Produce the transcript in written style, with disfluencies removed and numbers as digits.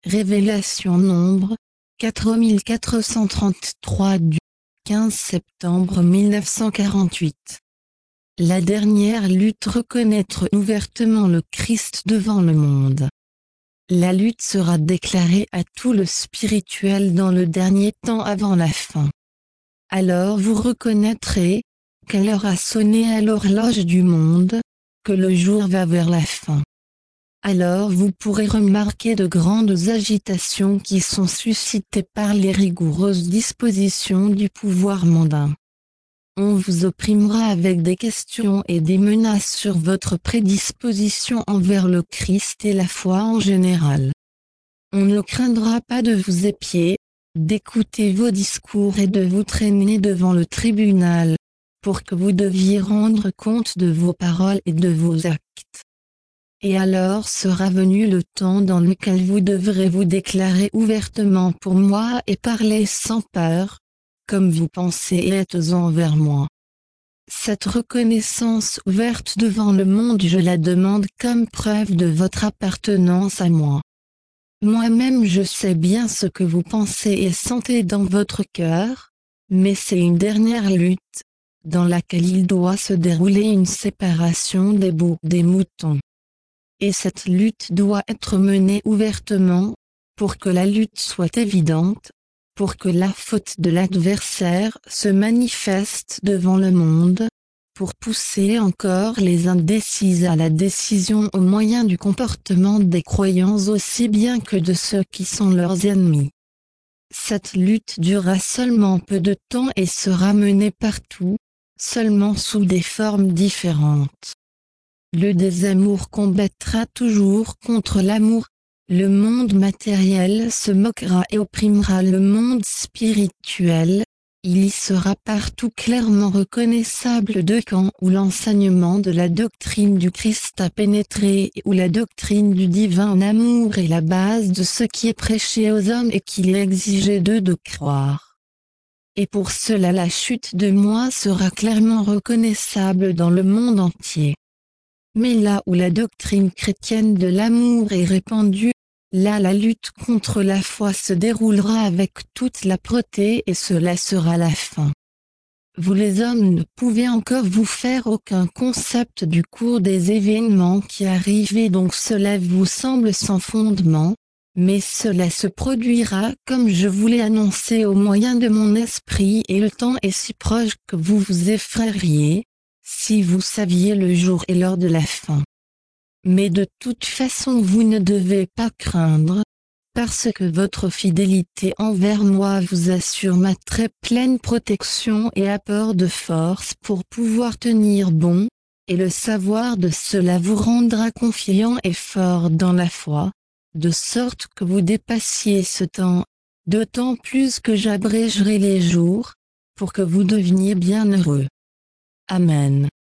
Révélation Nombre 4433 du 15 septembre 1948. La dernière lutte, reconnaître ouvertement le Christ devant le monde. La lutte sera déclarée à tout le spirituel dans le dernier temps avant la fin. Alors vous reconnaîtrez que l'heure a sonné à l'horloge du monde, que le jour va vers la fin. Alors vous pourrez remarquer de grandes agitations qui sont suscitées par les rigoureuses dispositions du pouvoir mondain. On vous opprimera avec des questions et des menaces sur votre prédisposition envers le Christ et la foi en général. On ne craindra pas de vous épier, d'écouter vos discours et de vous traîner devant le tribunal, pour que vous deviez rendre compte de vos paroles et de vos actes. Et alors sera venu le temps dans lequel vous devrez vous déclarer ouvertement pour moi et parler sans peur, comme vous pensez et êtes envers moi. Cette reconnaissance ouverte devant le monde, je la demande comme preuve de votre appartenance à moi. Moi-même je sais bien ce que vous pensez et sentez dans votre cœur, mais c'est une dernière lutte, dans laquelle il doit se dérouler une séparation des boucs des moutons. Et cette lutte doit être menée ouvertement, pour que la lutte soit évidente, pour que la faute de l'adversaire se manifeste devant le monde, pour pousser encore les indécis à la décision au moyen du comportement des croyants aussi bien que de ceux qui sont leurs ennemis. Cette lutte durera seulement peu de temps et sera menée partout, seulement sous des formes différentes. Le désamour combattra toujours contre l'amour, le monde matériel se moquera et opprimera le monde spirituel, il y sera partout clairement reconnaissable deux camps où l'enseignement de la doctrine du Christ a pénétré et où la doctrine du divin amour est la base de ce qui est prêché aux hommes et qu'il est exigé d'eux de croire. Et pour cela la chute de moi sera clairement reconnaissable dans le monde entier. Mais là où la doctrine chrétienne de l'amour est répandue, là la lutte contre la foi se déroulera avec toute l'âpreté et cela sera la fin. Vous les hommes ne pouvez encore vous faire aucun concept du cours des événements qui arrivent et donc cela vous semble sans fondement, mais cela se produira comme je vous l'ai annoncé au moyen de mon esprit et le temps est si proche que vous vous effraieriez, si vous saviez le jour et l'heure de la fin. Mais de toute façon vous ne devez pas craindre, parce que votre fidélité envers moi vous assure ma très pleine protection et apport de force pour pouvoir tenir bon, et le savoir de cela vous rendra confiant et fort dans la foi, de sorte que vous dépassiez ce temps, d'autant plus que j'abrégerai les jours, pour que vous deveniez bien heureux. Amen.